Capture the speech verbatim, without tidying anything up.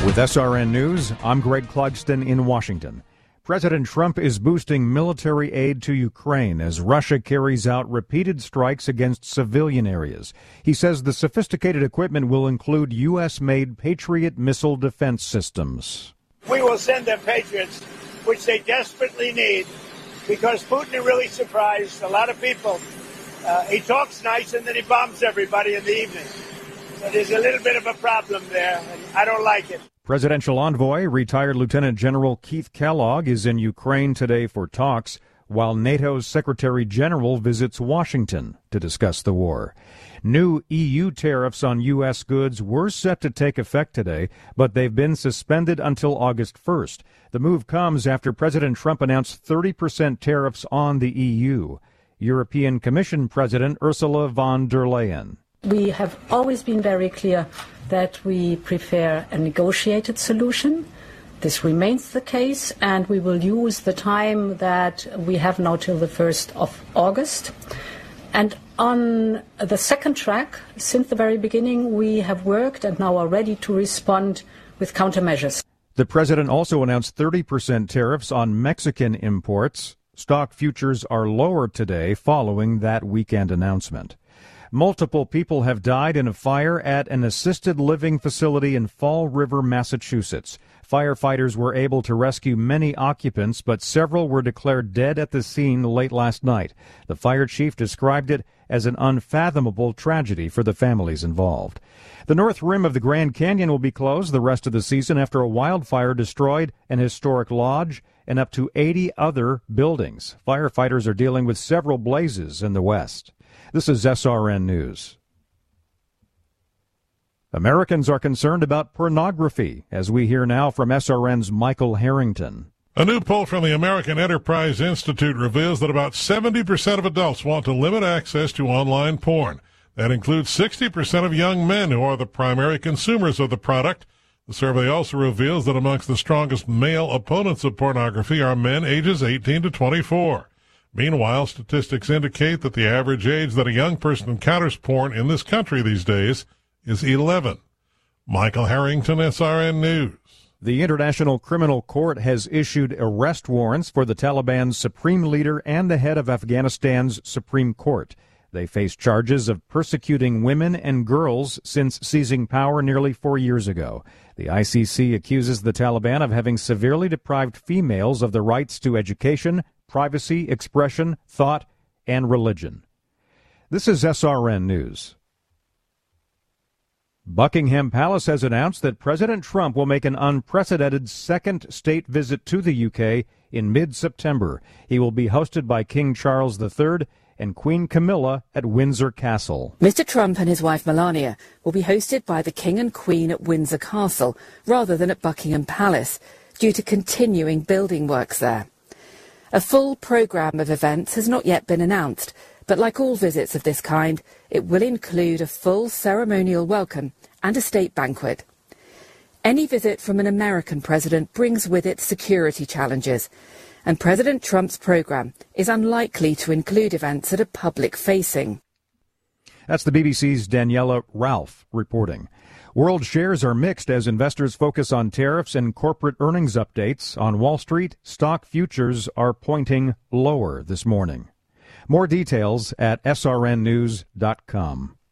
With S R N News, I'm Greg Clugston in Washington. President Trump is boosting military aid to Ukraine as Russia carries out repeated strikes against civilian areas. He says the sophisticated equipment will include U S-made Patriot missile defense systems. We will send them Patriots, which they desperately need, because Putin is really surprised. A lot of people, uh, he talks nice and then he bombs everybody in the evening. So there's a little bit of a problem there, and I don't like it. Presidential envoy, retired Lieutenant General Keith Kellogg, is in Ukraine today for talks, while NATO's Secretary General visits Washington to discuss the war. New E U tariffs on U S goods were set to take effect today, but they've been suspended until August first. The move comes after President Trump announced thirty percent tariffs on the E U. European Commission President Ursula von der Leyen. We have always been very clear that we prefer a negotiated solution. This remains the case, and we will use the time that we have now till the first of August. And on the second track, since the very beginning, we have worked and now are ready to respond with countermeasures. The president also announced thirty percent tariffs on Mexican imports. Stock futures are lower today following that weekend announcement. Multiple people have died in a fire at an assisted living facility in Fall River, Massachusetts. Firefighters were able to rescue many occupants, but several were declared dead at the scene late last night. The fire chief described it as an unfathomable tragedy for the families involved. The north rim of the Grand Canyon will be closed the rest of the season after a wildfire destroyed an historic lodge and up to eighty other buildings. Firefighters are dealing with several blazes in the west. This is S R N News. Americans are concerned about pornography, as we hear now from S R N's Michael Harrington. A new poll from the American Enterprise Institute reveals that about seventy percent of adults want to limit access to online porn. That includes sixty percent of young men who are the primary consumers of the product. The survey also reveals that amongst the strongest male opponents of pornography are men ages eighteen to twenty-four. Meanwhile, statistics indicate that the average age that a young person encounters porn in this country these days is eleven. Michael Harrington, S R N News. The International Criminal Court has issued arrest warrants for the Taliban's supreme leader and the head of Afghanistan's Supreme Court. They face charges of persecuting women and girls since seizing power nearly four years ago. The I C C accuses the Taliban of having severely deprived females of the rights to education, privacy, expression, thought, and religion. This is S R N News. Buckingham Palace has announced that President Trump will make an unprecedented second state visit to the U K in mid-September. He will be hosted by King Charles the Third and Queen Camilla at Windsor Castle. Mister Trump and his wife Melania will be hosted by the King and Queen at Windsor Castle rather than at Buckingham Palace due to continuing building works there. A full programme of events has not yet been announced, but like all visits of this kind, it will include a full ceremonial welcome and a state banquet. Any visit from an American president brings with it security challenges, and President Trump's programme is unlikely to include events that are public-facing. That's the B B C's Daniela Ralph reporting. World shares are mixed as investors focus on tariffs and corporate earnings updates. On Wall Street, stock futures are pointing lower this morning. More details at S R N news dot com.